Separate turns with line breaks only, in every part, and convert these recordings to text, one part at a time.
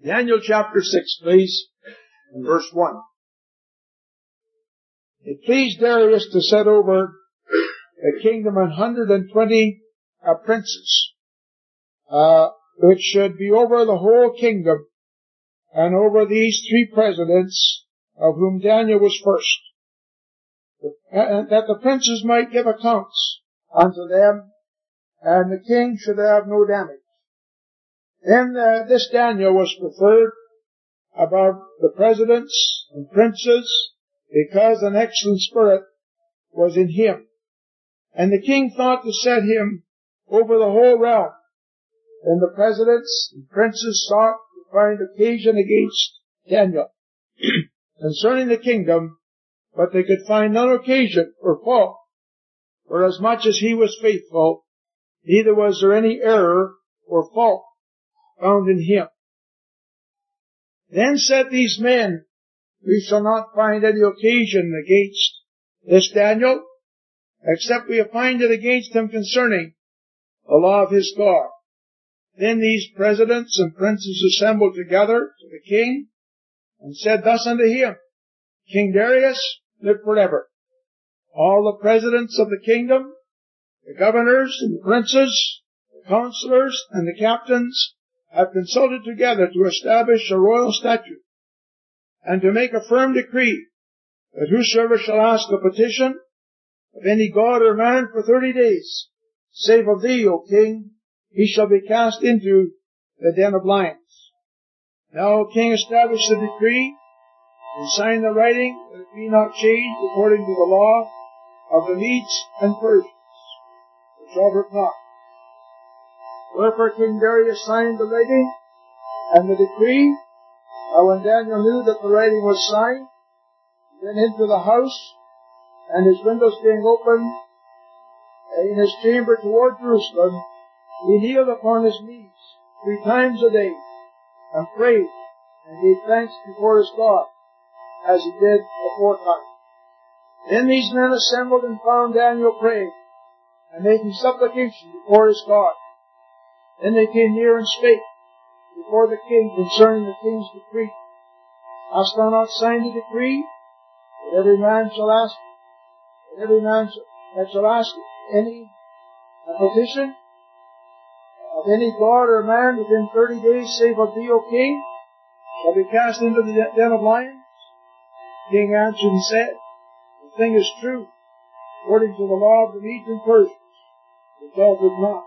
Daniel chapter 6, please, and verse 1. It pleased Darius to set over the kingdom 120 princes, which should be over the whole kingdom, and over these 3 presidents, of whom Daniel was first, and that the princes might give accounts unto them, and the king should have no damage. Then this Daniel was preferred above the presidents and princes, because an excellent spirit was in him. And the king thought to set him over the whole realm. Then the presidents and princes sought to find occasion against Daniel concerning the kingdom, but they could find none occasion or fault, for as much as he was faithful, neither was there any error or fault found in him. Then said these men, we shall not find any occasion against this Daniel, except we find it against him concerning the law of his God. Then these presidents and princes assembled together to the king, and said thus unto him, King Darius, live forever. All the presidents of the kingdom, the governors and the princes, the counselors and the captains, have consulted together to establish a royal statute, and to make a firm decree, that whosoever shall ask a petition of any god or man for 30 days, save of thee, O king, he shall be cast into the den of lions. Now, O king, establish the decree, and sign the writing, that it be not changed according to the law of the Medes and Persians, which altereth not. Wherefore King Darius signed the writing and the decree. Now when Daniel knew that the writing was signed, he went into the house, and his windows being open in his chamber toward Jerusalem, he kneeled upon his knees 3 times a day, and prayed, and gave thanks before his God, as he did aforetime. Then these men assembled and found Daniel praying, and making supplication before his God. Then they came near and spake before the king concerning the king's decree. Hast thou not signed the decree, that every man shall ask, that shall ask any petition of any god or man within 30 days, save of thee, O king, shall be cast into the den of lions? The king answered and said, the thing is true, according to the law of the Medes and Persians, which altereth not.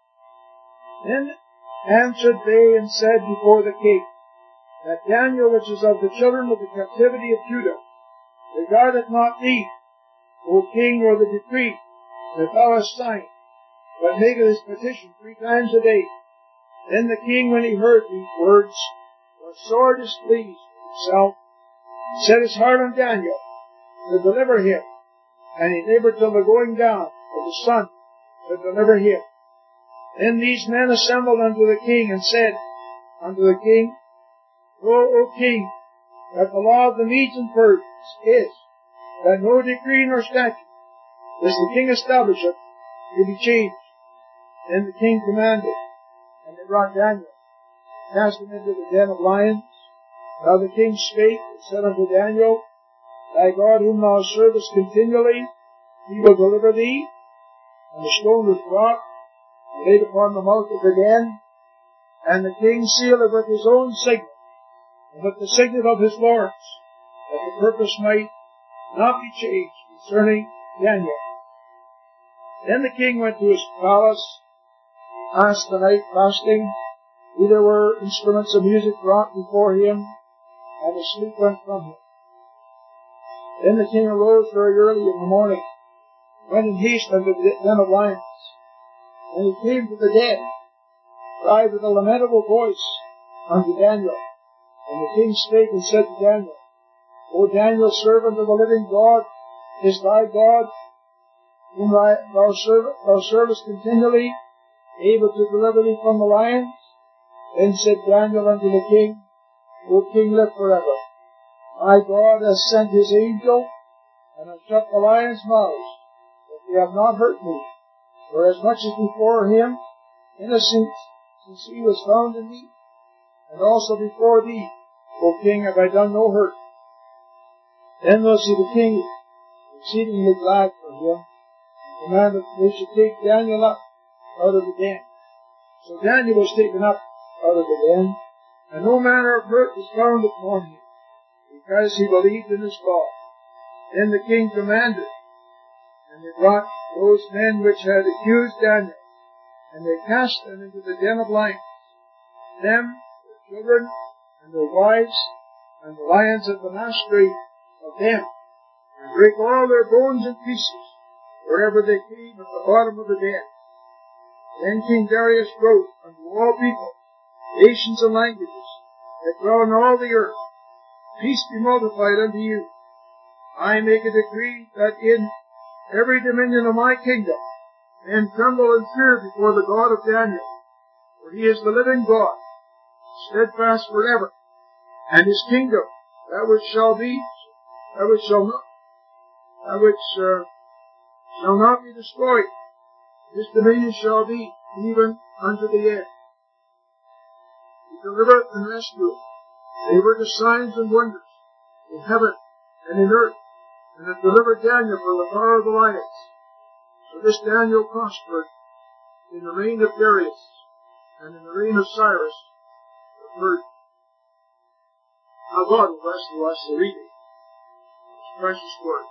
Then answered they and said before the king, that Daniel, which is of the children of the captivity of Judah, regardeth not thee, O king, nor the decree that thou hast signed, but maketh his petition 3 times a day. Then the king, when he heard these words, was sore displeased with himself, and set his heart on Daniel to deliver him, and he labored till the going down of the sun to deliver him. Then these men assembled unto the king, and said unto the king, O king, that the law of the Medes and Persians is, that no decree nor statute, which the king establisheth, to be changed. Then the king commanded, and they brought Daniel, cast him into the den of lions. Now the king spake, and said unto Daniel, Thy God whom thou servest continually, he will deliver thee. And the stone was brought, and laid upon the mouth of the den, and the king sealed it with his own signet, and with the signet of his lords, that the purpose might not be changed concerning Daniel. Then the king went to his palace, passed the night fasting. There were instruments of music brought before him, and his sleep went from him. Then the king arose very early in the morning, went in haste unto the den of lions. And he came to the den, cried with a lamentable voice unto Daniel. And the king spake and said to Daniel, O Daniel, servant of the living God, is thy God, whom thou servest continually, able to deliver thee from the lions? Then said Daniel unto the king, O king, live forever. My God has sent his angel, and has shut the lions' mouths, that they have not hurt me. For as much as before him, innocent, since he was found in me. and also before thee, O king, have I done no hurt. Then was the king exceedingly glad for him, and commanded that they should take Daniel up out of the den. So Daniel was taken up out of the den, and no manner of hurt was found upon him, because he believed in his God. Then the king commanded, and they brought those men which had accused Daniel, and they cast them into the den of lions, them, their children, and their wives, and the lions of the mastery of them, and break all their bones in pieces, wherever they came at the bottom of the den. Then King Darius wrote unto all people, nations and languages, that dwell in all the earth, peace be multiplied unto you. I make a decree that in every dominion of my kingdom, men tremble and fear before the God of Daniel, for he is the living God, steadfast forever, and his kingdom, that which shall not be destroyed. His dominion shall be even unto the end. He delivereth and rescueth. They were the signs and wonders in heaven and in earth, and hath delivered Daniel from the power of the lions. So this Daniel prospered in the reign of Darius, and in the reign of Cyrus the Persian. Now God will bless to us the reading of His precious word.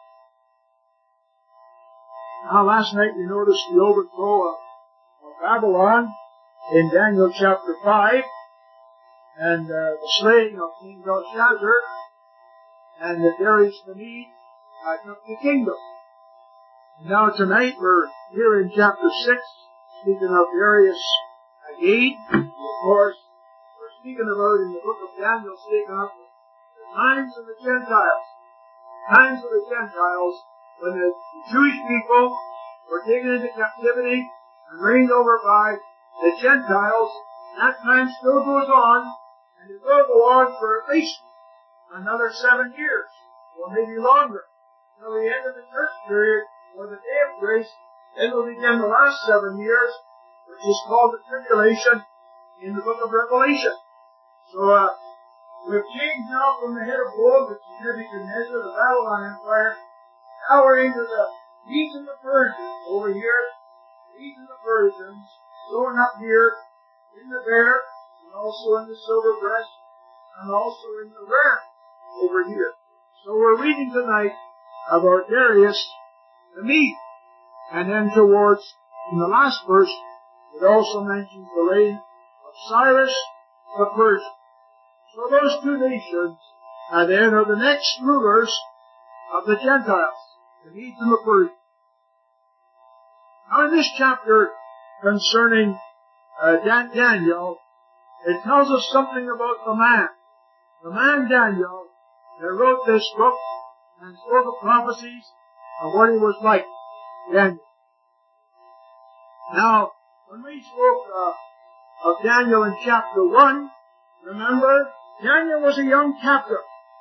Now last night we noticed the overthrow of Babylon in Daniel chapter 5, and the slaying of King Belshazzar, and that Darius the Mede took the kingdom. Now tonight we're here in chapter 6, speaking of Darius again. Of course, we're speaking about in the book of Daniel, speaking of the times of the Gentiles. Times of the Gentiles when the Jewish people were taken into captivity and reigned over by the Gentiles. That time still goes on, and it will go on for at least another 7 years, or maybe longer, till the end of the church period, or the day of grace. Then will begin the last 7 years, which is called the tribulation in the book of Revelation. So, we've changed now from the head of gold, which is Nebuchadnezzar, the Babylon Empire. Now we're into the Medes and the Persians over here. Medes and the Persians, shown up here in the bear, and also in the silver breast, and also in the ram over here. So we're reading tonight about Darius the Mede. And then towards, in the last verse, it also mentions the reign of Cyrus the Persian. So those two nations then are the next rulers of the Gentiles, the Medes and the Persians. Now in this chapter concerning Daniel, it tells us something about the man Daniel, that wrote this book and spoke of prophecies of what he was like, Daniel. Now, when we spoke of Daniel in chapter 1, remember, Daniel was a young captive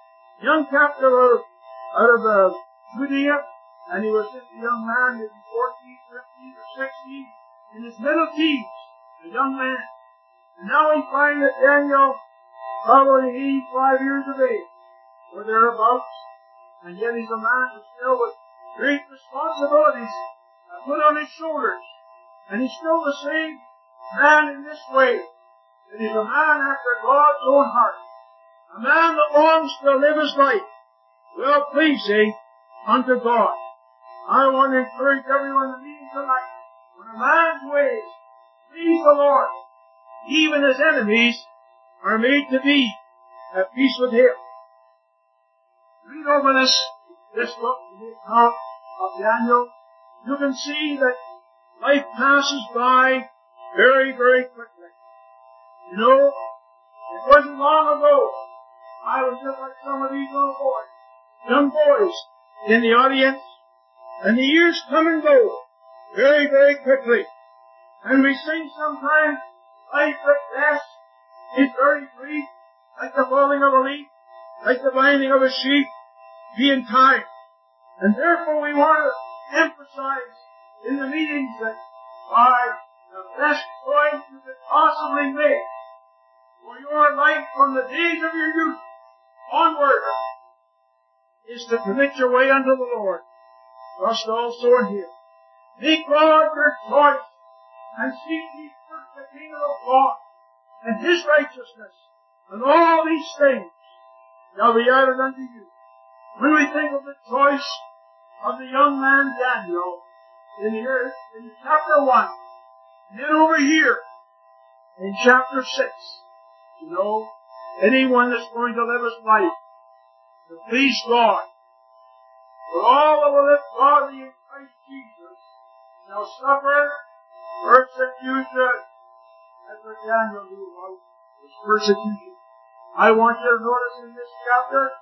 out of Judea, and he was just a young man, maybe 14, 15, or 16, in his middle teens, a young man. And now we find that Daniel, probably 85 years of age, or thereabouts, and yet he's a man who's still with great responsibilities put on his shoulders. And he's still the same man in this way, that he's a man after God's own heart. A man that longs to live his life well pleasing unto God. I want to encourage everyone in the meeting tonight, when a man's ways please the Lord, even his enemies are made to be at peace with him. Read over this book, the account of Daniel. You can see that life passes by very, very quickly. You know, it wasn't long ago. I was just like some of these young boys in the audience, and the years come and go very, very quickly. And we sing sometimes, life at best is very brief, like the falling of a leaf, like the binding of a sheep, be in time. And therefore we want to emphasize in the meetings that by the best choice you could possibly make for your your life from the days of your youth onward is to commit your way unto the Lord. Trust also in Him. Make God your choice, and seek ye first the kingdom of God and His righteousness, and all these things shall be added unto you. When we think of the choice of the young man Daniel in chapter 1, and then over here in chapter 6, you know, anyone that's going to live his life to please God, for all that will live godly in Christ Jesus shall suffer persecution. That's what Daniel knew about, was persecution. I want you to notice in this chapter,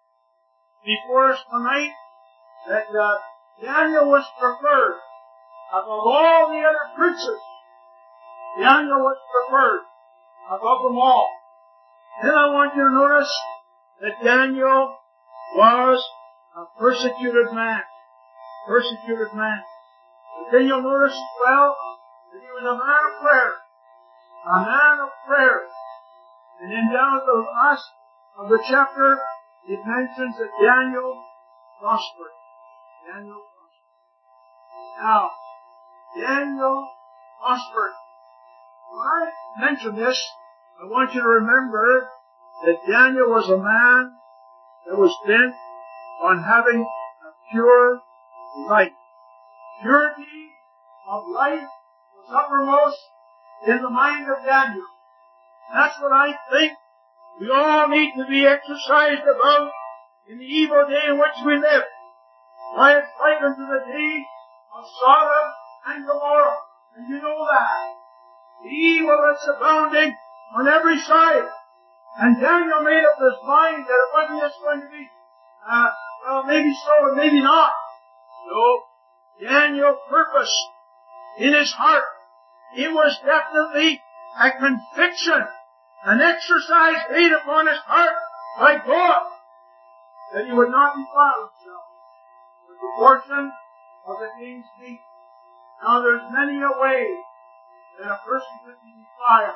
before us tonight, that Daniel was preferred above all the other princes. Daniel was preferred above them all. Then I want you to notice that Daniel was a persecuted man. Persecuted man. But then you'll notice as well that he was a man of prayer. A man of prayer. And then down at the last of the chapter, it mentions that Daniel prospered. Daniel prospered. Now, Daniel prospered. When I mention this, I want you to remember that Daniel was a man that was bent on having a pure life. Purity of life was uppermost in the mind of Daniel. That's what I think we all need to be exercised about in the evil day in which we live. Why, it's like unto the days of Sodom and Gomorrah. And you know that. The evil that's abounding on every side. And Daniel made up his mind that it wasn't just going to be, well, maybe so and maybe not. No. Daniel purposed in his heart. It was definitely a conviction, an exercise made upon his heart by God, that he would not defile himself with the portion of the king's meat. Now there's many a way that a person could be defiled.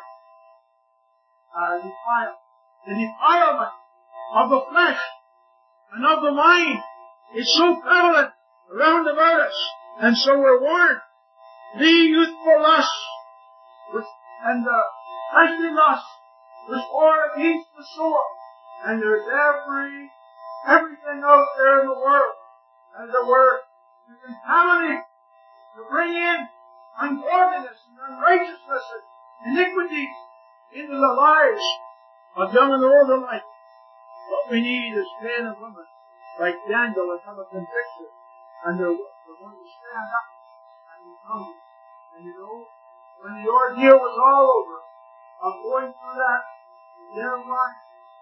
The defilement of the flesh and of the mind is so prevalent around about us, and so we're warned. Flee youthful lust and fleshly lust was born against the soul, and there's everything out there in the world, as it were, to contaminate, to bring in ungodliness and unrighteousness and iniquity into the lives of young and old alike. What we need is men and women like Daniel that have a conviction, and they're going to stand up and be humble. And you know, when the ordeal was all over of going through that den of lions,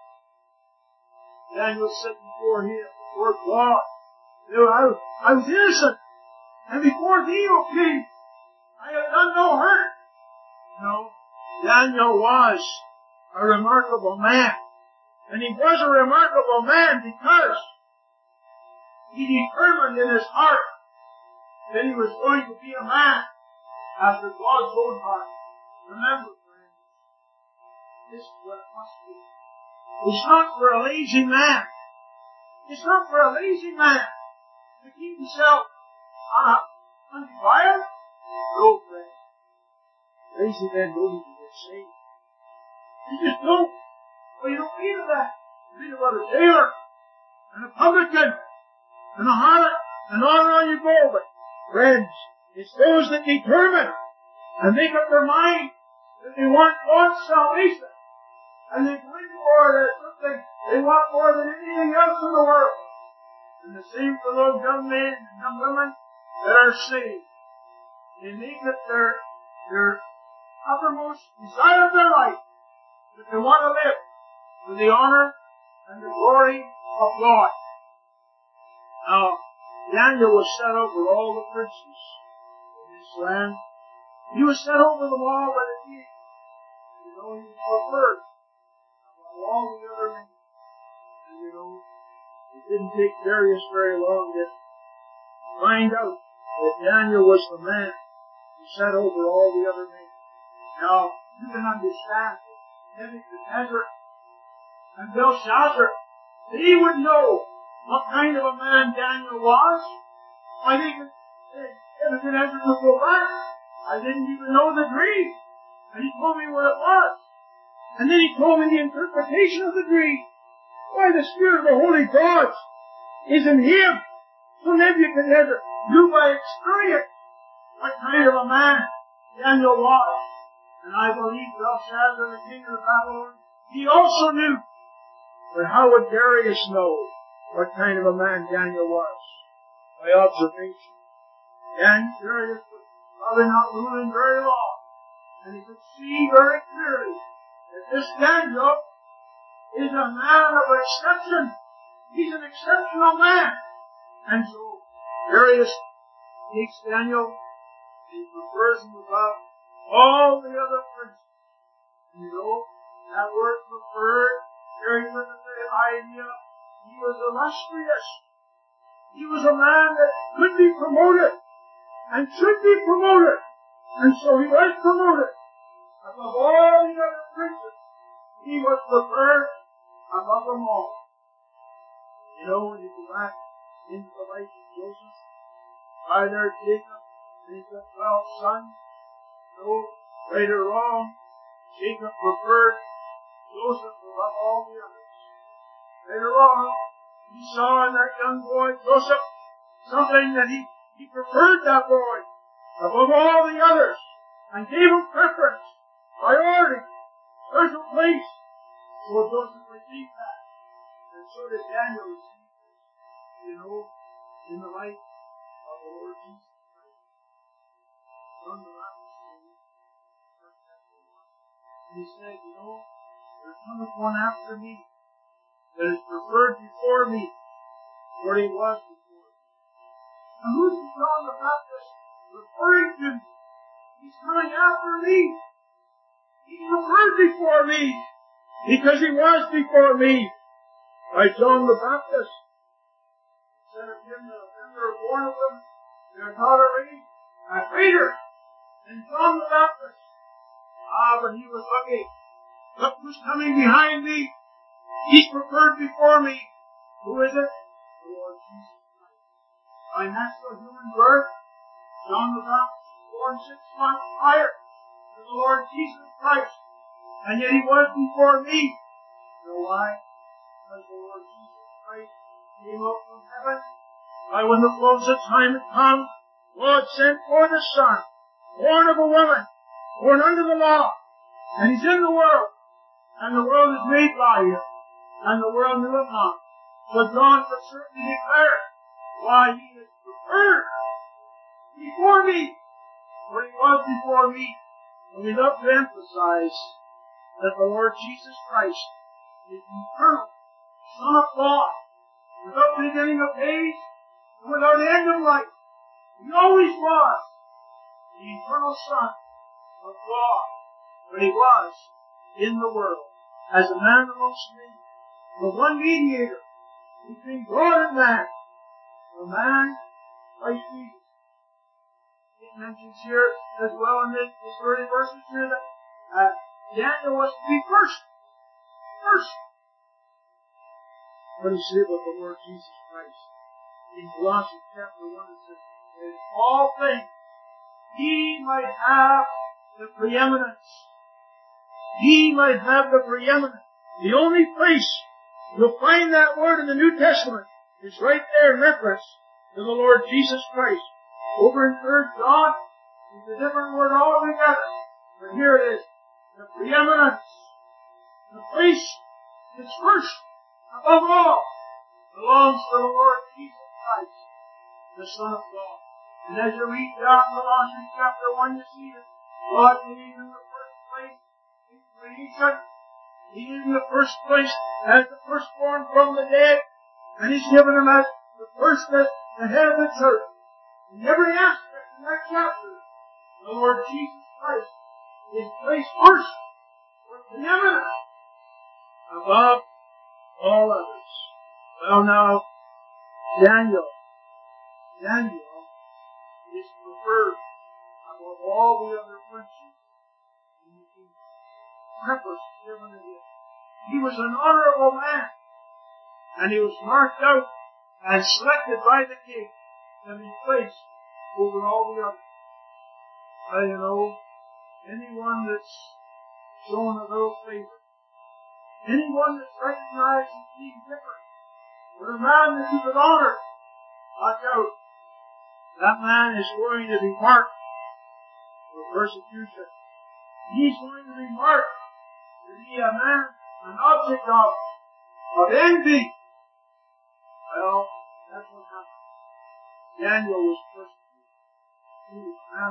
Daniel sitting before him, before God. You know, I was innocent, and before thee, O king, I have done no hurt. No, Daniel was a remarkable man. And he was a remarkable man because he determined in his heart that he was going to be a man after God's own heart. Remember, friends, this is what it must be. It's not for a lazy man. It's not for a lazy man to keep himself undefiled. No, friends. Lazy men don't even get saved. They just don't. Well, you don't read of that. You read about a sailor, and a publican, and a harlot, and on you go. But, friends, it's those that determine and make up their mind that they want God's salvation, and they believe for it as something they want more than anything else in the world. And the same for those young men and young women that are saved. They make it their uppermost desire of their life that they want to live for the honor and the glory of God. Now, Daniel was set over all the princes in this land. He was set over them all by the king. You know, he was preferred above all the other men. And you know, it didn't take Darius very long to find out that Daniel was the man who set over all the other men. Now, you can understand Nebuchadnezzar and Belshazzar, they would know what kind of a man Daniel was. I think Nebuchadnezzar would go back. I didn't even know the dream. And he told me what it was. And then he told me the interpretation of the dream. Why, the Spirit of the Holy God is in him. So Nebuchadnezzar knew by experience what kind of a man Daniel was. And I believe Belshazzar, the king of Babylon, he also knew. But how would Darius know what kind of a man Daniel was? By observation. And Darius was probably not ruling very long. And he could see very clearly that this Daniel is a man of exception. He's an exceptional man. And so Darius takes Daniel and he prefers him above all the other princes. You know, that word preferred carries with it the idea he was illustrious. He was a man that could be promoted and should be promoted. And so he was promoted above all the other princes. He was preferred above them all. You know, when you go back into the life of Joseph, by their Jacob, and he's got 12 sons. No, right or wrong, Jacob preferred Joseph above all the others. Right or wrong, he saw in that young boy, Joseph, something that he preferred that boy above all the others, and gave him preference, priority, special place. So Joseph received that. And so did Daniel receive this, you know, in the life of the Lord Jesus Christ. John the Baptist and he said, you know, there cometh one after me that is preferred before me, for he was before me. And who's John the Baptist referring to? He's coming after me. He's preferred before me, because he was before me. By John the Baptist. Instead of him, the were born of them, they are not already a greater than John the Baptist. But he was lucky. Look who's coming behind me. He's preferred before me. Who is it? The Lord Jesus Christ. By natural human birth, John the Baptist was born 6 months prior to the Lord Jesus Christ. And yet he was before me. You know why? Because the Lord Jesus Christ came up from heaven. By when the fullness of time had come, God sent forth a Son, born of a woman, born under the law. And he's in the world. And the world is made by him. And the world knew him not. So John could certainly declare why he is preferred before me. For he was before me. And we love to emphasize that the Lord Jesus Christ is the eternal Son of God, without beginning of days, and without end of life. He always was the eternal Son of God, but he was in the world as a man amongst men, the one mediator between God and man, the man Christ Jesus. It mentions here as well in these early verses here that Daniel was to be first. What does he say about the Lord Jesus Christ? In Colossians chapter 1 it says, in all things he might have the preeminence. He might have the preeminence. The only place you'll find that word in the New Testament is right there in reference to the Lord Jesus Christ. Over in 3 John, it's a different word altogether. But here it is. The preeminence. The place that's first above all belongs to the Lord Jesus Christ, the Son of God. And as you read down Colossians chapter 1, you see that God gave him the first place in creation. He gave him the first place as the firstborn from the dead. And he's given him as the first, as the head of the church. In every aspect in that chapter, the Lord Jesus Christ is placed first, for preeminent, above all others. Well now, Daniel is preferred above all the other princes in the kingdom. preface given to him. He was an honorable man, and he was marked out and selected by the king to be placed over all the others. You know, anyone that's shown a little favor, anyone that's recognized as being different, but a man that you could honor, watch out. That man is going to be marked for persecution. He's going to be marked to be a man, an object of envy. Well, that's what happened. Daniel was persecuted.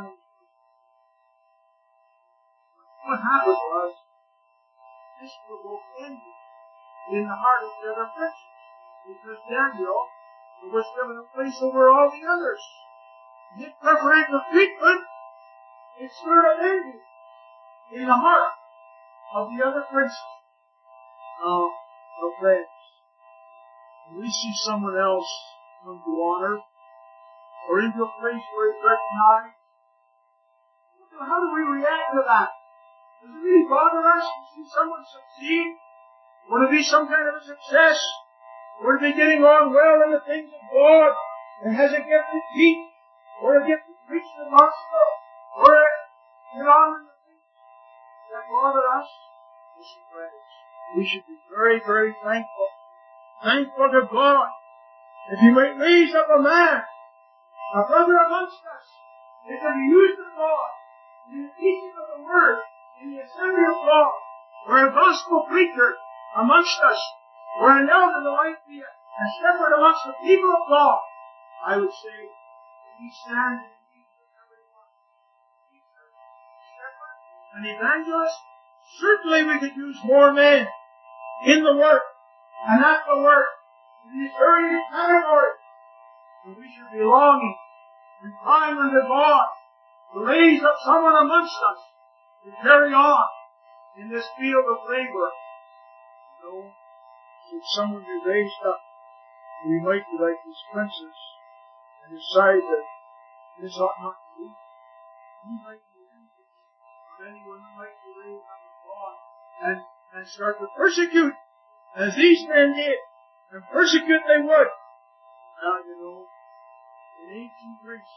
What happened was, this provoked envy in the heart of the other princes, because Daniel was given a place over all the others. His preferential treatment, it stirred up envy in the heart of the other princes. Now, friends, when we see someone else come to honor, or into a place where he's recognized, how do we react to that? Does it really bother us to see someone succeed? Would it be some kind of a success? Would it be getting on well in the things of God? And has a gift to teach? Or a gift to preach the gospel? Or get on in the things that bother us? Listen, friends, we should be very, very thankful. Thankful to God if He might raise up a man, a brother amongst us, that can be used of God in the teaching of the Word, in the assembly of God, or a gospel preacher amongst us, or an elder that might be a shepherd amongst the people of God. I would say, we stand in need of everyone. Teacher, shepherd, an evangelist. Certainly we could use more men in the work, and at the work, in these various categories. And we should be longing and crying unto God to raise up someone amongst us to carry on in this field of labor. So, should someone be raised up, we might be like these princes and decide that this ought not to be. We might be envious of anyone who might be raised up of God and start to persecute, as these men did, and persecute they would. Now, you know, in ancient Greece,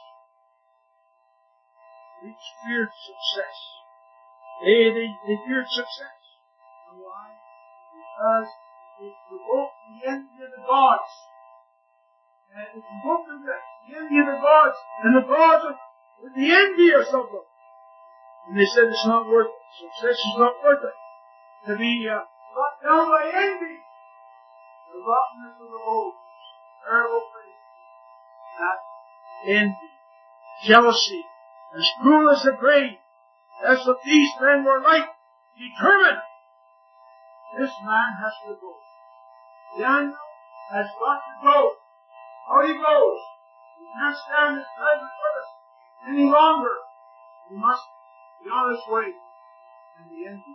Greeks feared success. They feared success. You know why? Because it provoked the envy of the gods. And it provoked the envy of the gods. And the gods would be envious of them. And they said it's not worth it. Success is not worth it. To be brought down by envy. The rottenness of the loaves. Terrible thing. That envy. Jealousy. As cruel as the grave. That's what these men were like. Determined. This man has to go. Daniel has got to go. How he goes. He can't stand his presence with us any longer. He must be on his way. And the envy.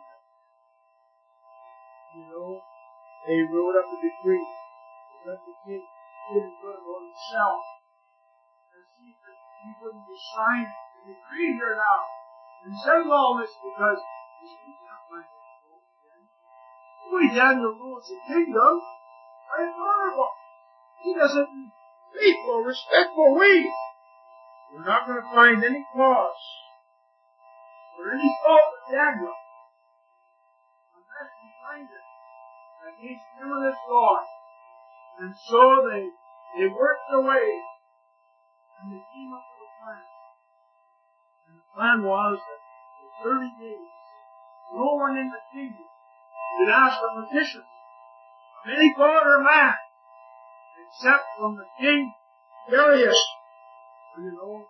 You know, they wrote up a decree that the king didn't put it on himself. And see that he couldn't just sign the decree here now and send all this because he can't find it. The way Daniel rules the kingdom, very honorable. He does it in faithful, respectful ways. We're not going to find any cause or any fault with Daniel unless we find it against him and his God. And so they worked away and they came up with a plan. And the plan was that for 30 days, no one in the kingdom should ask a petition of any god or man except from the king Darius. And you know,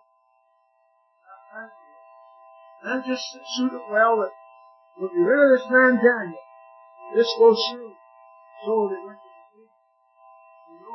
that just suited well that we'll get rid of this man Daniel. This goes through. So they went to the king. You know,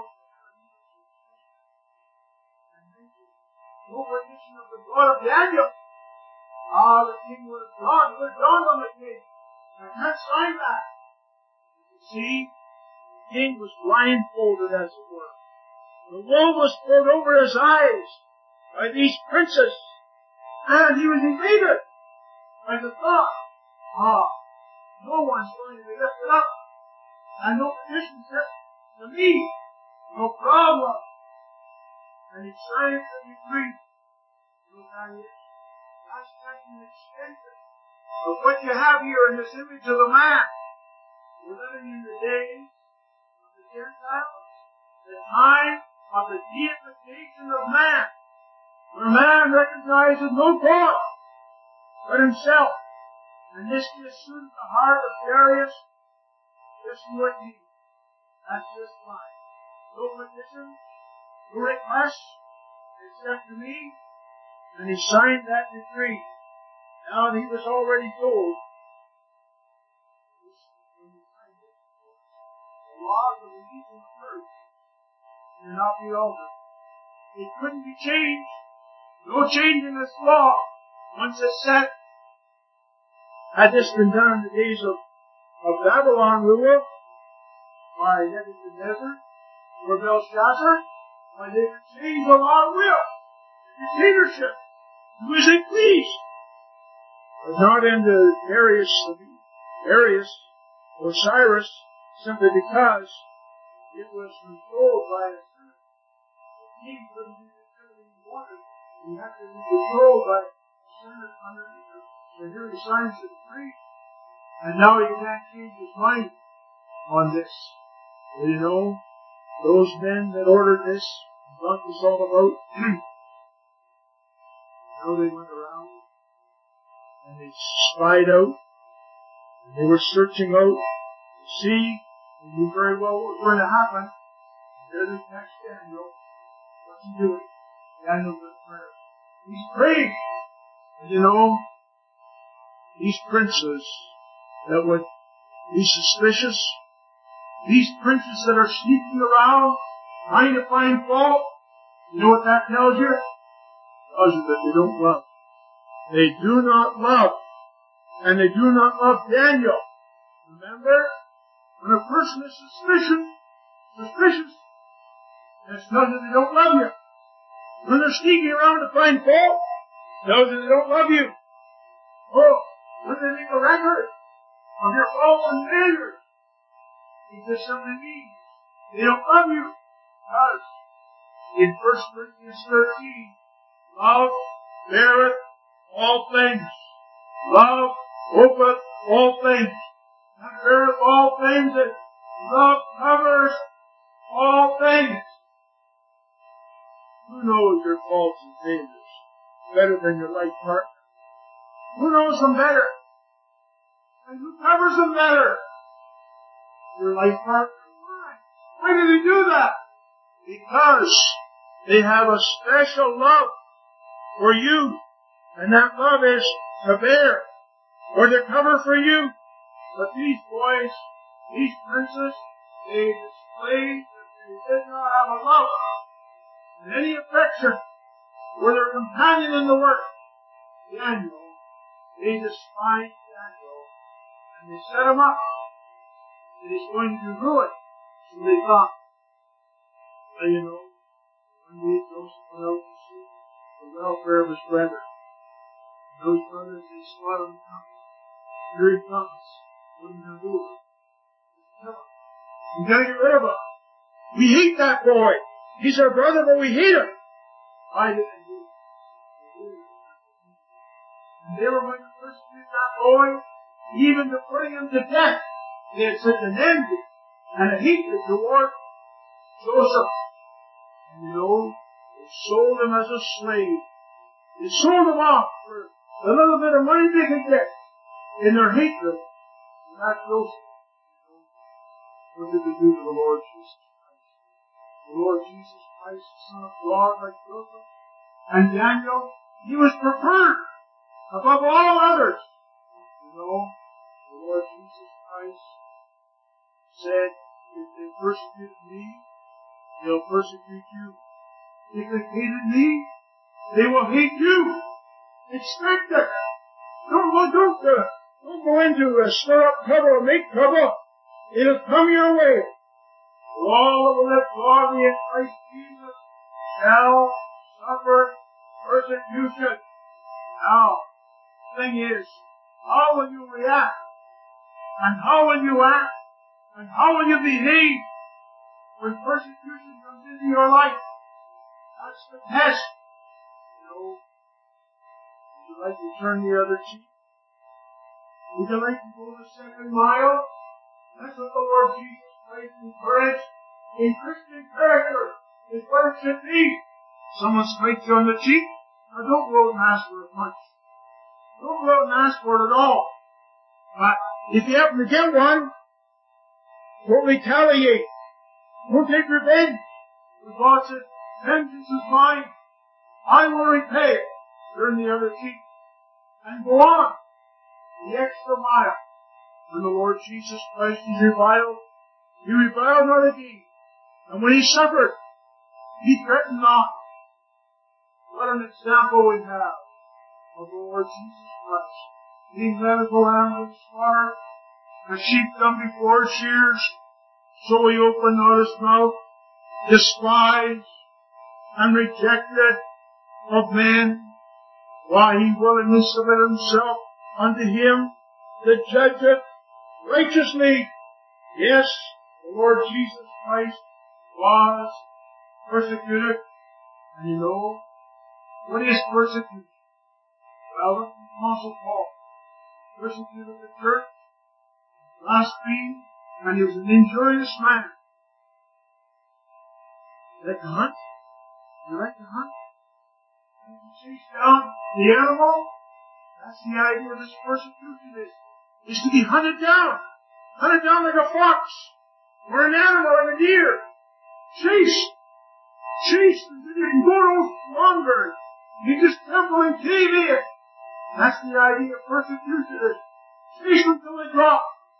no petition of the God of Daniel. The king would have gone. He would have gone on the king. I can't sign that. You see, the king was blindfolded, as it were. The wool was pulled over his eyes by these princes, and he was elated by the thought, no one's going to be lifted up. And no petition said to me, no problem. And he signs the decree. Look how it is. That's just an extension of what you have here in this image of the man. We're living in the days of the Gentiles, the time of the deification of man, where man recognizes no God but himself. And this just suited the heart of Darius. This is what he needs. That's just fine. No petition, no request, except to me. And he signed that decree. Now he was already told, the laws of the Legion of Earth will not be altered. It couldn't be changed. No change in this law. Once it's set, had this been done in the days of Babylon rule, by Nebuchadnezzar, or Belshazzar, why they could change the law at will. Dictatorship. Do as they please. But not into Darius or Cyrus, simply because it was controlled by a senate. The king couldn't do whatever he wanted. He had to be controlled by a senate underneath him. So here he signs the decree. And now he can't change his mind on this. You know, those men that ordered this, brought this all about, they went around and they spied out, and they were searching out to see, and knew very well what was going to happen. There's this next Daniel. What's he doing? Daniel does prayer. He's praying. And you know, these princes that would be suspicious, these princes that are sneaking around, trying to find fault, you know what that tells you? Tells you that they don't love. They do not love. And they do not love Daniel. Remember? When a person is suspicious, it tells you they don't love you. When they're sneaking around to find fault, it tells you they don't love you. Oh, when they make a record of your faults and failures, it just simply means they don't love you. Because in 1 Corinthians 13, love beareth all things. Love hopeth all things. That beareth all things. That love covers all things. Who knows your faults and failures better than your life partner? Who knows them better? And who covers them better? Your life partner. Why do they do that? Because they have a special love for you. And that love is to bear or to cover for you. But these boys, these princes, they displayed that they did not have a love and any affection for their companion in the work, Daniel. They despised Daniel and they set him up. That he's going to be ruined. So they thought, well, you know, when we Joseph went out to see the welfare of his brethren, those brothers, they swallowed him up. Here he comes. What are you going to do with him? Kill him. You got to get rid of him. We hate that boy. He's our brother, but we hate him. Why did they do it? And they were going to persecute that boy, even to putting him to death. They had such an envy and a hatred toward Joseph. And you know, they sold him as a slave. They sold him off for the little bit of money they could get in their hatred. And that's Joseph. What did they do to the Lord Jesus Christ? The Lord Jesus Christ, the Son of God, like Joseph and Daniel, he was preferred above all others. You know, the Lord Jesus Christ said, if they persecuted me, they'll persecute you. If they hated me, they will hate you. Expect it. Don't go into stir up trouble or make trouble. It'll come your way. For all that will live godly in Christ Jesus shall suffer persecution. Now, the thing is, how will you react And how will you act? And how will you behave when persecution comes into your life? That's the test. You know, would you like to turn the other cheek? Would you like to go the second mile? That's what the Lord Jesus Christ encouraged in Christian character. Is what it should be. Someone strikes you on the cheek, now don't go out and ask for a punch. Don't go out and ask for it at all. But if you happen to get one, don't retaliate. Don't take revenge. Because God says, vengeance is mine. I will repay. Turn the other cheek. And go on. The extra mile. When the Lord Jesus Christ is reviled, He reviled not again. And when He suffered, He threatened not. What an example we have of the Lord Jesus Christ. Being led as a lamb to the slaughter, a sheep dumb before shears, so He opened not His mouth, despised and rejected of men, while He willingly submitted Himself unto Him that judgeth righteously. Yes, the Lord Jesus Christ was persecuted. And you know, what is persecution? Well, look at the Apostle Paul. Persecuted the church, blasphemed, and he was an injurious man. You like to hunt? You like to hunt? And you chase down the animal? That's the idea of this persecution is to be hunted down. Hunted down like a fox, or an animal like a deer. Chase until you can go no longer. You just tremble and cave in. That's the idea of persecution is chase them until they drop.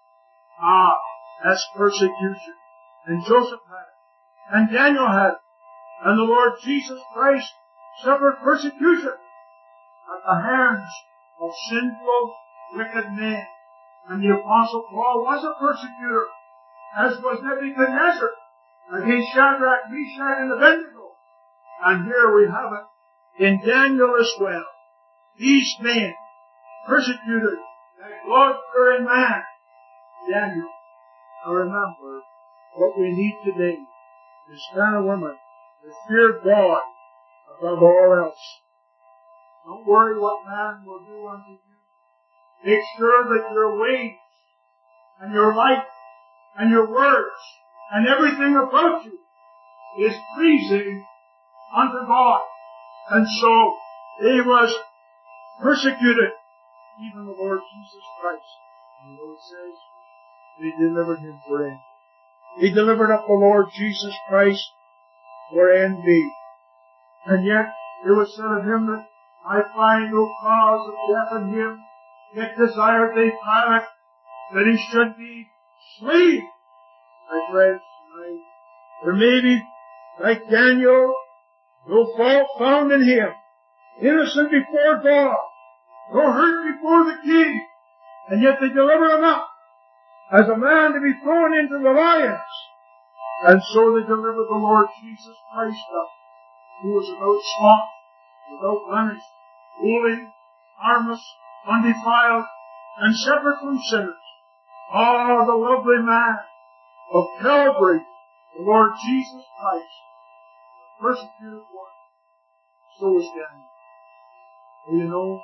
That's persecution. And Joseph had it. And Daniel had it. And the Lord Jesus Christ suffered persecution at the hands of sinful, wicked men. And the Apostle Paul was a persecutor, as was Nebuchadnezzar, against Shadrach, Meshach, and Abednego. And here we have it in Daniel as well. These men persecuted that God-fearing man, Daniel. Now remember, what we need today is men and women that fear God above all else. Don't worry what man will do unto you. Make sure that your ways and your life and your words and everything about you is pleasing unto God. And so he was persecuted, even the Lord Jesus Christ. And you know it says, He delivered Him for envy. He delivered up the Lord Jesus Christ for envy. And yet it was said of Him that I find no cause of death in Him, yet desired they Pilate that He should be slain. My friends, tonight, there may be, like Daniel, no fault found in Him, innocent before God, no hurt before the king, and yet they deliver Him up as a man to be thrown into the lions. And so they delivered the Lord Jesus Christ up, who was without spot, without blemish, holy, harmless, undefiled, and separate from sinners. Oh, the lovely man of Calvary, the Lord Jesus Christ, persecuted one. So was Daniel. And you know,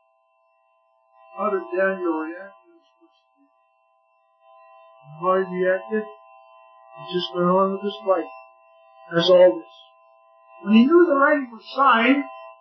how did Daniel react to this persecution? And how he reacted? He just went on with his life. As always. When he knew the writing was signed,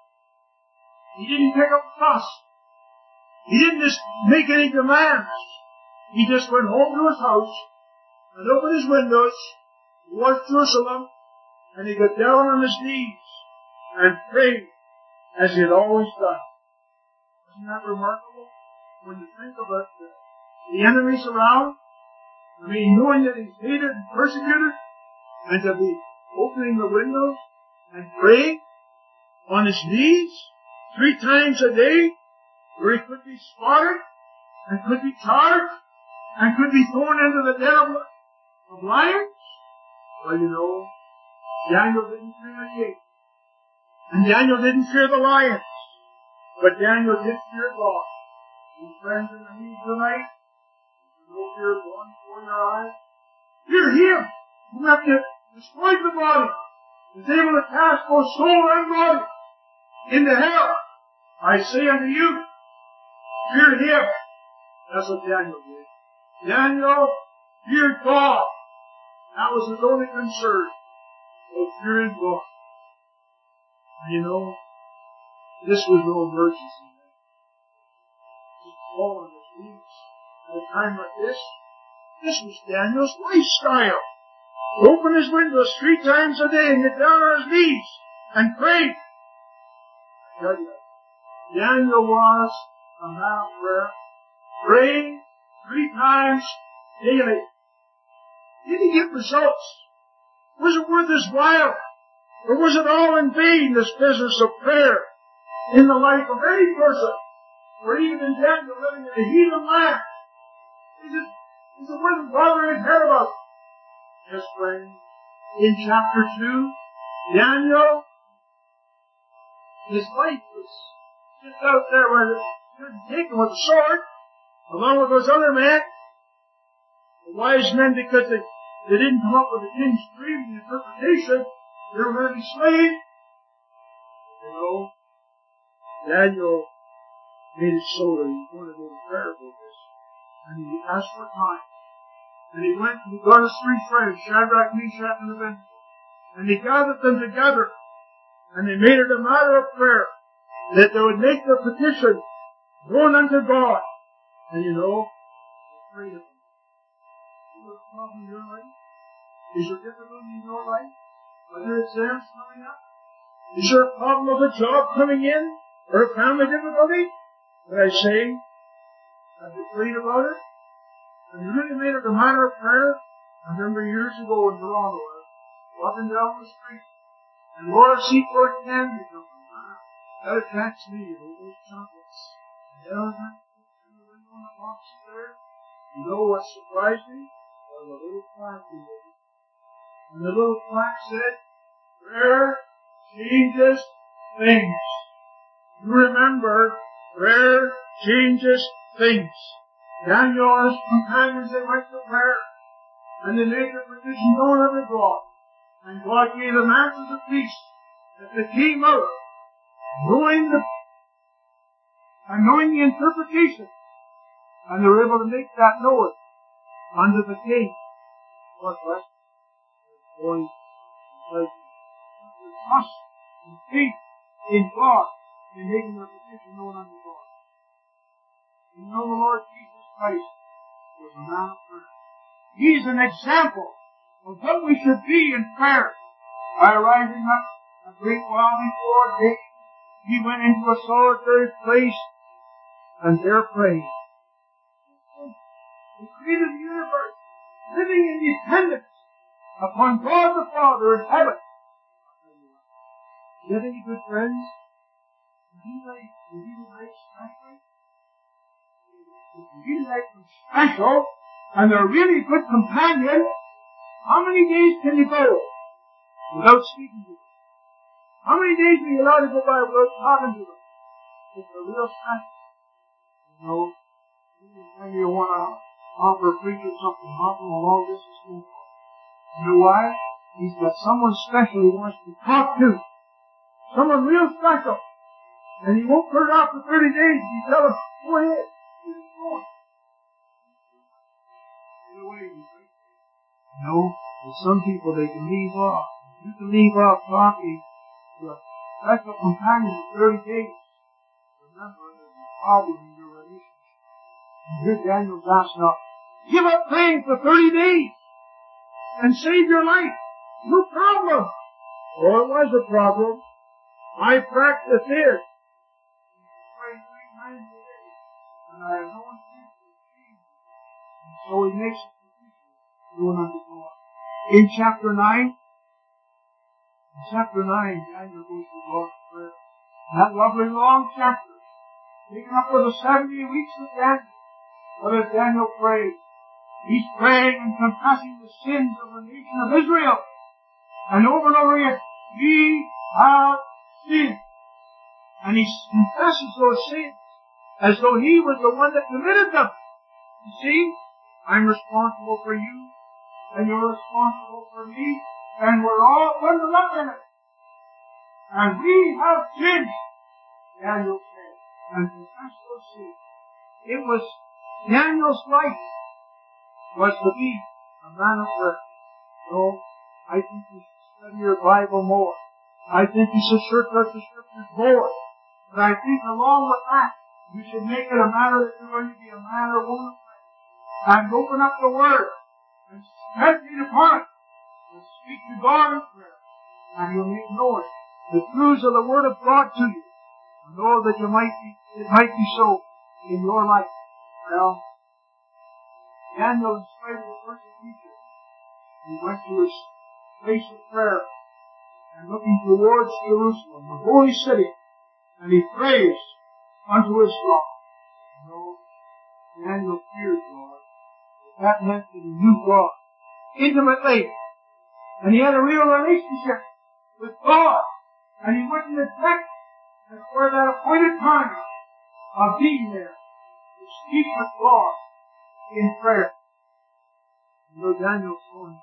he didn't pick up a fuss. He didn't just make any demands. He just went home to his house and opened his windows, watched Jerusalem, and he got down on his knees and prayed as he had always done. Isn't that remarkable? When you think of it, the enemies around, I mean, knowing that he's hated and persecuted, and to be opening the windows and praying on his knees 3 times a day, where he could be spotted, and could be charged, and could be thrown into the den of lions. Well, you know, Daniel didn't fear the gate. And Daniel didn't fear the lions. But Daniel did fear God. And friends in the need tonight, you know fear Him who hath destroyed the body, is able to cast both soul and body into hell. I say unto you, fear Him. That's what Daniel did. Daniel feared God. That was his only concern, was fearing God. And you know, this was no emergency. Just fall on his knees at a time like this. This was Daniel's lifestyle. Open his windows 3 times a day and get down on his knees and pray. I tell you, Daniel was a man of prayer, praying 3 times daily. Did he get results? Was it worth his while? Or was it all in vain, this business of prayer, in the life of any person, or even in Daniel living in a heathen land? Is it worth bothering his head about? Yes, friends. In chapter 2, Daniel, his life was just out there where he couldn't take him with a sword, along with those other men, the wise men, because they didn't come up with the king's dream, the interpretation. They were going to be slain. You know, Daniel made it so that he wanted to go to prayer about this. And he asked for time. And he went and he got his 3 friends, Shadrach, Meshach, and Abednego. And he gathered them together. And they made it a matter of prayer that they would make their petition known unto God. And you know, they prayed of them. Is there a problem in your life? Is there difficulty in your life? Are there exams coming up? Is there a problem of a job coming in? Or a family difficulty? But I say, have you prayed about it? Have you really made it a matter of prayer? I remember years ago in Toronto, walking down the street, and Laura Seaport candy company. That attracts me, those chocolates. And down in the window in the box there, you know what surprised me? Well, the little plaque we had. And the little plaque said, prayer changes things. You remember, prayer changes things. Daniel and his companions, they went to prayer, and they made their petition known unto God. And God gave them answers of peace that they came out, knowing the interpretation, and they were able to make that known unto the king. God bless them. Boys, trust and faith in God in making their petition known unto God. You know, the Lord Jesus Christ was a man of prayer. He is an example of what we should be in prayer. By rising up a great while before day, he went into a solitary place and there prayed. He created the universe, living in dependence upon God the Father in heaven. Do you have any good friends? Did you like special? If you like them special, and they're really good companion, how many days can you go without speaking to them? How many days are you allowed to go by without talking to them? If they're real special. You know, when you want to offer a preacher something, offer him a long distance phone call. You know why? He's got someone special he wants to talk to. Someone real special. And he won't put it off for 30 days. You tell him, go ahead. No, there's some people they can leave off. You can leave off talking to a special companion for 30 days. Remember, there's a problem in your relationship. And here Daniel's asking us, give up praying for 30 days and save your life. No problem. Oh, it was a problem. I practice here. Pray 3 times a day, and I have no one to Jesus. And so he makes it known unto God. In chapter 9, Daniel goes to God's prayer. That lovely long chapter, taken up for the 70 weeks of Daniel. What does Daniel pray? He's praying and confessing the sins of the nation of Israel. And over again, we have sinned. And he confesses those sins as though he was the one that committed them. You see, I'm responsible for you. and you're responsible for me, and we're all going to look in it. And we have sinned, Daniel said, and confessed those sins. It was Daniel's life was to be a man of prayer. So, I think you should study your Bible more. I think you should search out the Scriptures more. But I think along with that, you should make it a matter that you're going to be a man or woman of prayer. And open up the Word, and meditate upon it, and speak to God in prayer. And you'll make known the truths of the Word of God to you. And know that it might be so in your life. Well, Daniel, in spite of the persecution, he went to his place of prayer and looking towards Jerusalem, the holy city, and he prays unto his God. You know, Daniel feared God. That meant that he knew God intimately, and he had a real relationship with God, and he wouldn't neglect for that appointed time of being there to speak with God in prayer. You know, Daniel's going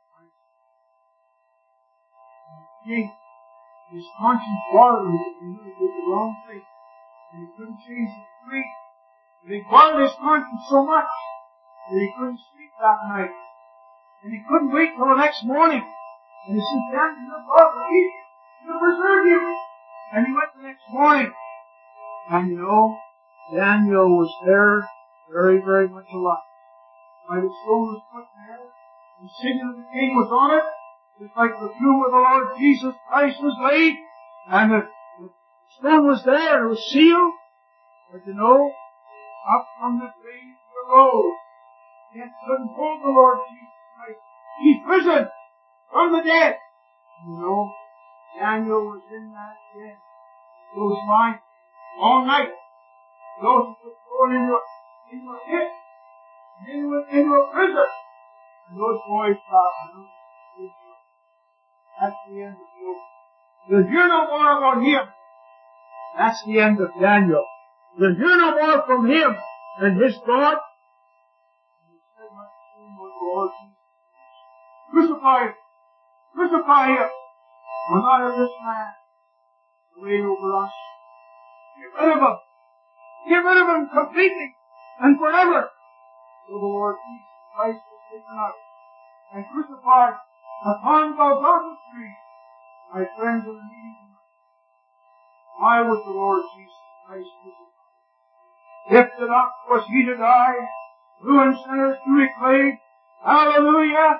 his conscience bothered him that he knew he did the wrong thing, and he couldn't change his creed. But he bothered his conscience so much that he couldn't sleep that night, and he couldn't wait till the next morning. And he said, "Daniel, your God will keep you, he'll preserve you." And he went the next morning, and you know, Daniel was there, very, very much alive. By the stone was put there, the signet of the king was on it, just like the tomb of the Lord Jesus Christ was laid, and the stone was there, and it was sealed. But you know, up from the grave arose, yet couldn't hold the Lord Jesus Christ. He's risen from the dead. You know, Daniel was in that den, close by, all night. Joseph was thrown into a pit, and into a prison. And those boys thought, that's the end of Job. You'll hear no more about him. That's the end of Daniel. You'll hear no more from him and his God. And he said, "Much sin with the Lord Jesus. Crucify him. Crucify him. We'll not have this man to reign over us. Get rid of him. Get rid of him completely and forever." So the Lord Jesus Christ was taken out and crucified upon Golgotha tree. My friends in the meeting tonight, why was the Lord Jesus Christ crucified? Lifted up was he to die, ruined sinners to reclaim. Hallelujah!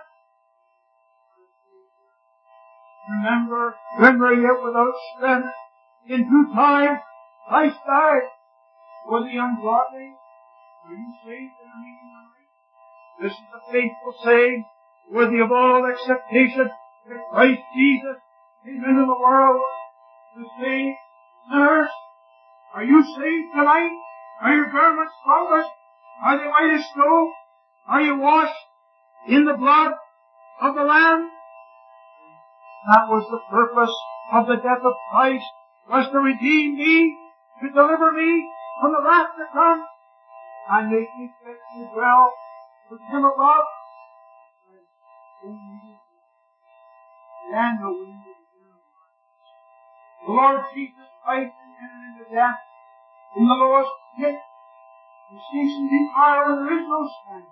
Remember yet without strength, in due time, Christ died for the ungodly. Are you saved in the meeting tonight? This is a faithful saying, worthy of all acceptation, that Christ Jesus came into the world to save sinners. Are you saved tonight? Are your garments spotless? Are they white as snow? Are you washed in the blood of the Lamb? That was the purpose of the death of Christ, was to redeem me, to deliver me from the wrath to come, and make me fit to dwell with him above. Daniel went into the Lord Jesus Christ entered into death in the lowest pit. The station be higher and there is no stand.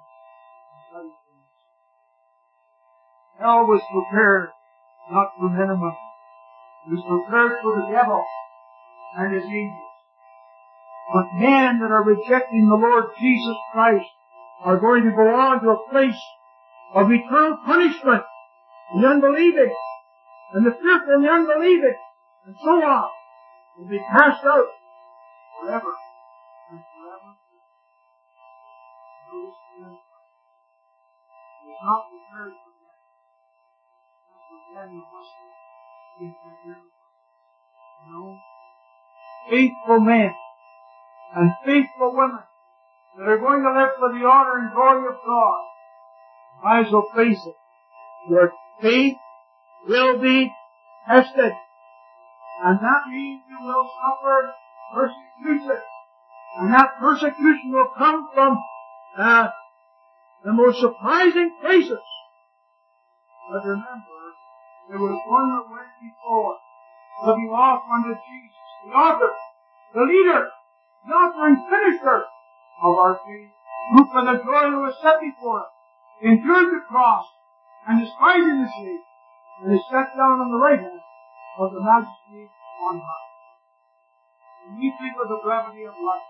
Hell was prepared not for men and women. It was prepared for the devil and his angels. But men that are rejecting the Lord Jesus Christ are going to go on to a place of eternal punishment. The unbelieving and the fearful and the unbelieving and so on will be cast out forever and forever. Those men is not prepared for that. Daniel must be prepared. No. Faithful men and faithful women that are going to live for the honor and glory of God, might as well face it. Your faith will be tested. And that means you will suffer persecution. And that persecution will come from the most surprising places. But remember, there was one that went before, looking off unto Jesus, the author, the leader, the author and finisher of our faith, who for the joy that was set before him, endured the cross, and despising the shame, and is set down on the right hand of the Majesty on high. When we think of the brevity of life,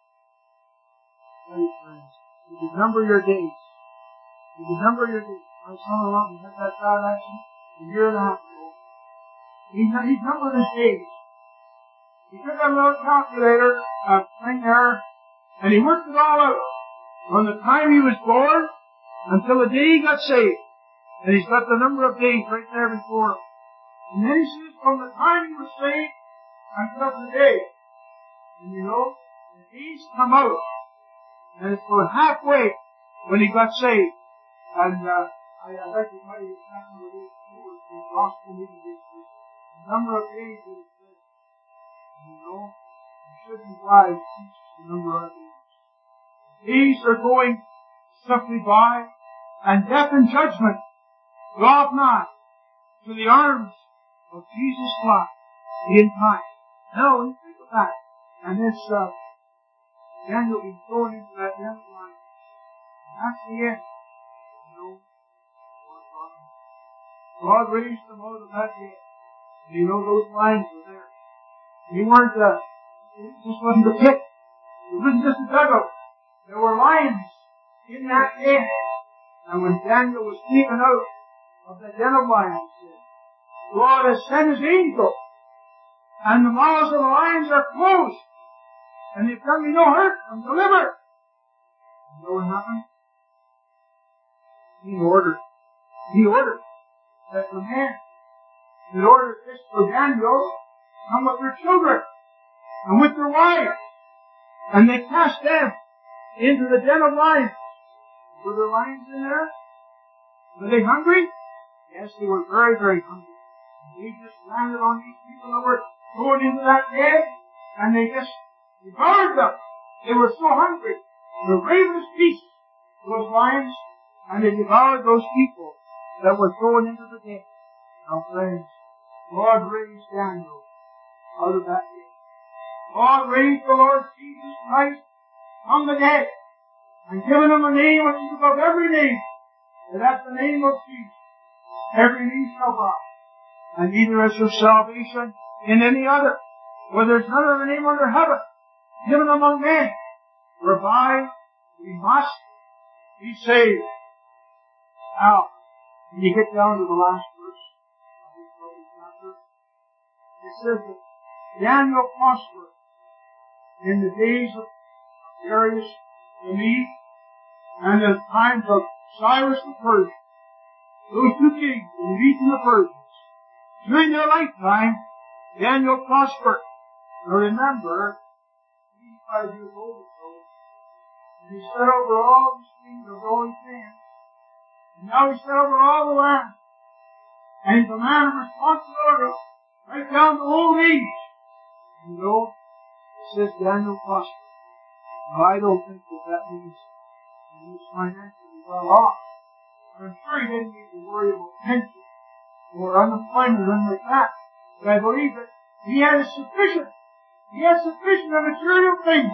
dear friends, you remember your days. You remember your days. My son went and had that bad accident a year and a half ago. He numbered his days. He took a little calculator, thing there, and he worked it all out. From the time he was born until the day he got saved. And he's got the number of days right there before him. And then he says from the time he was saved until today. And you know, the days come out. And it's about halfway when he got saved. And I'd like to tell you exactly what it is the gospel meeting is. The number of days that it says. You know, you shouldn't wise teach the number of days. Days are going swiftly by, and death and judgment draweth nigh to the arms of Jesus Christ in time. Now, when you think of that, and this Daniel being thrown into that den of lions, that's the end. You know, God raised them out of that den. You know, those lions were there. They weren't, it just wasn't a pit. It wasn't just a dugout. There were lions in that den. And when Daniel was taken out of the den of lions, God has sent His angel. And the mouths of the lions are closed. And they've done me no hurt. I'm delivered. You know what happened? He ordered that the man that ordered this for Daniel come with their children and with their wives. And they cast them into the den of lions. Were there lions in there? Were they hungry? Yes, they were very, very hungry. They just landed on these people that were going into that den, and they just devoured them. They were so hungry. They were ravenous beasts, those lions, and they devoured those people that were thrown into the den. Now, friends, God raised Daniel out of that den. God raised the Lord Jesus Christ from the dead, and given him a name which is above every name, that at the name of Jesus every knee shall bow, and neither is there salvation in any other, for there's none other name under heaven given among men, whereby we must be saved. Now, when you get down to the last verse of this little chapter, it says that Daniel prospered in the days of Darius the Mede and the times of Cyrus the Persian. Those two kings, the Medes and the Persians, during their lifetime, Daniel prospered. Now remember, 85 years old or so, and he set over all these things of growing sand. And now he's set over all the land. And he's a man of responsibility, right down to old age. You know, it says Daniel prospered. Now I don't think that means he was financially well off. I'm sure he didn't need to worry about pension or unemployment or anything like that. But I believe that he had sufficient of material things.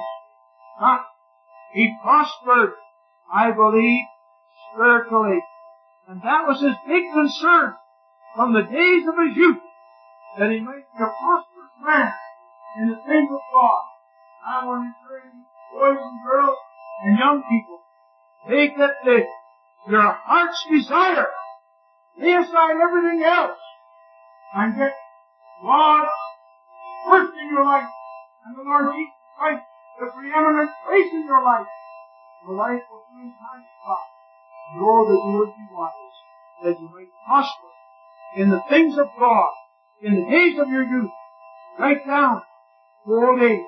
He prospered, I believe, spiritually. And that was his big concern from the days of his youth, that he might be a prosperous man in the things of God. I want to encourage you, boys and girls and young people, make it your heart's desire. Lay aside everything else and get God first in your life, and the Lord Jesus Christ the preeminent place in your life. The life will soon time to come. Know that you would be wise, that you might prosper in the things of God, in the days of your youth, right down to old age.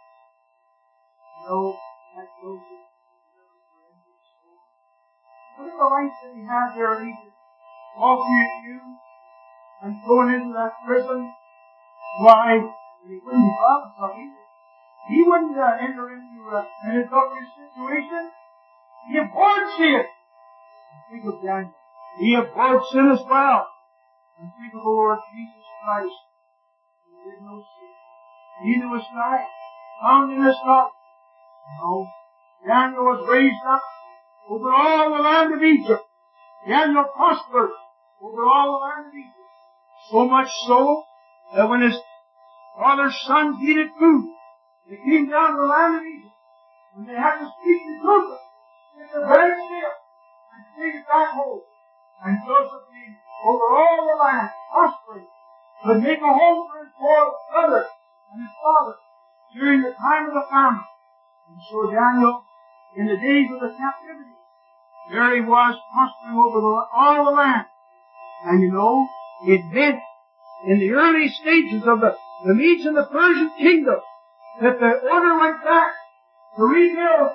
You know, that goes with look at the life that he had there in Egypt, walking at you and going into that prison. Why, he wouldn't be bothered from Egypt. He wouldn't enter into an adulterous situation. He abhorred sin. Think of Daniel. He abhorred sin as well. And think of the Lord Jesus Christ. He did no sin. Neither was night found in his mouth. No. Daniel was raised up over all the land of Egypt. Daniel prospered over all the land of Egypt. So much so that when his father's sons needed food, they came down to the land of Egypt. When they had to speak to Joseph, they were very still and take it back home. And Joseph came over all the land, prospering, could make a home for his poor brother and his father during the time of the famine. And so Daniel, in the days of the captivity, there he was prospering over all the land. And you know, it meant in the early stages of the Medes and the Persian kingdom that the order went back to rebuild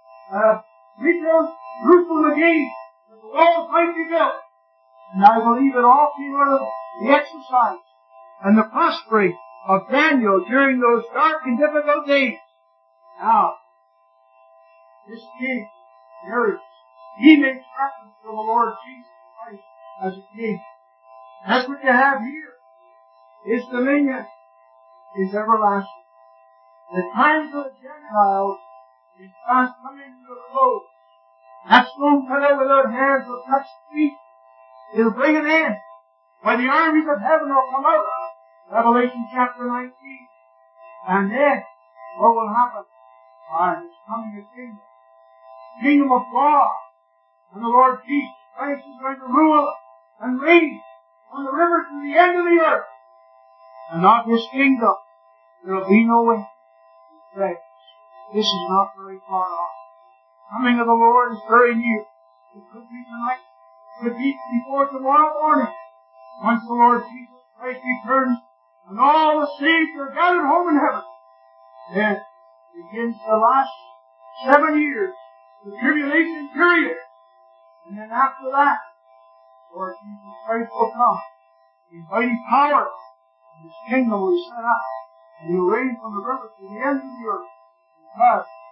Jerusalem again, that the walls might be built. And I believe it all came out of the exercise and the prospering of Daniel during those dark and difficult days. Now, this king, Darius, he makes reference to the Lord Jesus Christ as a king. That's what you have here. His dominion is everlasting. The times of the Gentiles is fast coming to a close. That stone cut out without hands will touch the feet. It'll bring an end. When the armies of heaven will come out. Revelation chapter 19. And then, what will happen? There's coming a kingdom. Kingdom of God. And the Lord Jesus Christ is going to rule and reign from the river to the end of the earth. And of his kingdom, there will be no end. Friends, this is not very far off. Coming of the Lord is very near. It could be tonight. It could be before tomorrow morning. Once the Lord Jesus Christ returns and all the saints are gathered home in heaven, then begins the last 7 years, the tribulation period. And then after that, Lord Jesus Christ will come in mighty power, and his kingdom will be set up, and he will reign from the river to the end of the earth. God